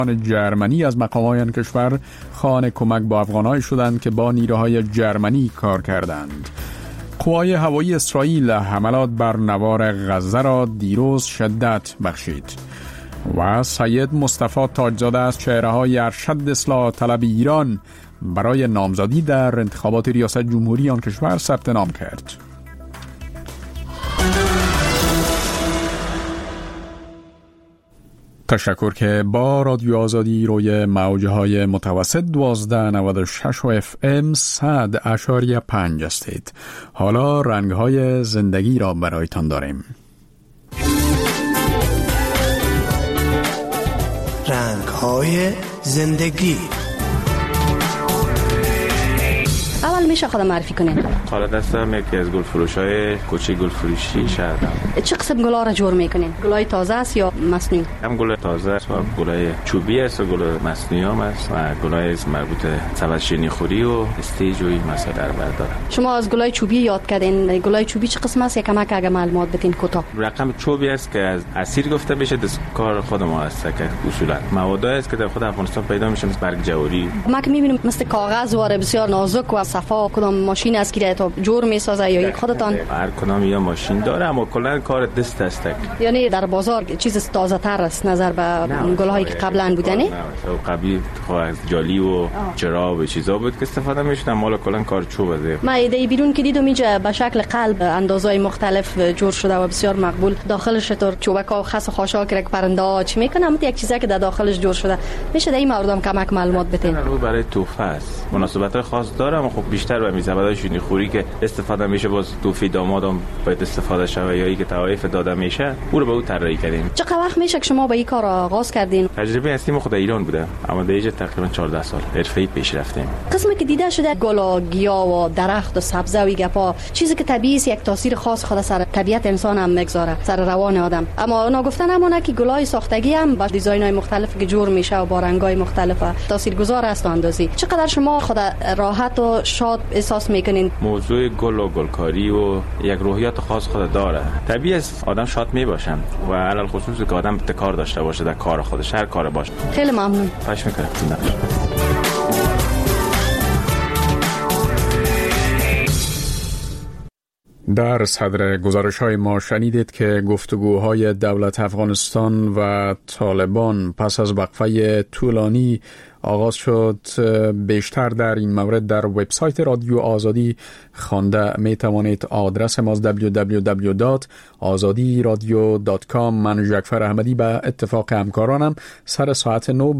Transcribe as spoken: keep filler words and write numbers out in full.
جرمنی از مقامات آن کشور خواهان کمک با افغان‌هایی شدند که با نیروهای جرمنی کار کردند. قوای هوایی اسرائیل حملات بر نوار غزه را دیروز شدت بخشید. و سید مصطفی تاجزاده از چهره‌های ارشد اصلاح طلب ایران برای نامزدی در انتخابات ریاست جمهوری آن کشور ثبت نام کرد. تشکر که با رادیو آزادی روی موجهای متوسط دوازده نود و شش و اف ام صد اشاریه پنج هستید. حالا رنگهای زندگی را برایتان داریم. رنگهای زندگی. اول میشه خودم معرفی کنین؟ خالد هستم، یکی از گل فروشای کوچه گل فروشی شهرم. چه قسم گلا را جور میکنین؟ گلای تازه است یا مصنوعی؟ هم گل تازه است و گلای چوبی است و گل مصنوعی هم است و گلای مربوط سبد شیرینی خوری و استیج و این مسائل در بر داره. شما از گلای چوبی یاد کردین. گلای چوبی چه قسم است؟ یکم اگه معلومات بدین کوتاه. رقم چوبی است که از اسیر گفته بشه، دستکار خود ما است که اصولا موادی است که در خود افغانستان پیدا میشه، مثل برگ جواری. ما که میبینیم مثل کاغذ واره بسیار نازک و صفا. کدام ماشین است که تا جور میسازه یا خودتان؟ هر کدام یا ماشین داره، اما کلا کار دست است. یعنی در بازار چیز تازه تر است نظر به گل‌هایی که قبلا بودنی؟ نه، قبلی از جالی و چرا و چیزا بود که استفاده می‌شدن، مال کلا کار چوب است. ما ایده بیرون که دیدم اینجا به شکل قلب اندازهای مختلف جور شده و بسیار مقبول. داخلش تو چوبک و خس و خاشاک که پرنده ها چی میکنن، یک چیزی که در داخلش جور شده. میشه در این موردم کمک معلومات بدین؟ رو برای تحفه است، مناسبت خاص داره، اما خب بیشتر به میزبانای شیرینی خوری که استفاده میشه، باز توفی دامادم باید استفاده شه یا ای که توایف داده میشه، او رو به او طراحی کردیم. چقدر وقت میشه که شما با این کار آغاز کردین؟ تجربه اصلی ما خود ایران بوده، اما در اینجا تقریبا چهارده سال حرفه‌ای پیش رفتیم. قسمی که دیده شده گل و گیاه و درخت و سبزه و گپا، چیزی که طبیعی است، یک تاثیر خاص خود سر طبیعت انسان هم میگذاره، سر روان آدم. اما اونا گفتن همونه که گلای ساختگی هم با دیزاین‌های مختلف که جور میشه و با رنگ‌های مختلف تاثیرگذار است اندازی. چقدر شما خود راحت و شاد احساس میکنین؟ موضوع گل و گلکاری و یک روحیات خاص خود داره. طبیعی است آدم شاد می باشن و علل خصوص که آدم ابتکار داشته باشه در کار خودش، هر کار باشه. خیلی ممنون. خواهش میکنم. در صدر گزارش‌های ما شنیدید که گفتگوهای دولت افغانستان و طالبان پس از وقفه طولانی آغاز شد. بیشتر در این مورد در وبسایت رادیو آزادی خوانده می توانید. آدرس ما دبلیو دبلیو دبلیو دات آزادی رادیو دات کام. من جعفر احمدی به اتفاق همکارانم سر ساعت نو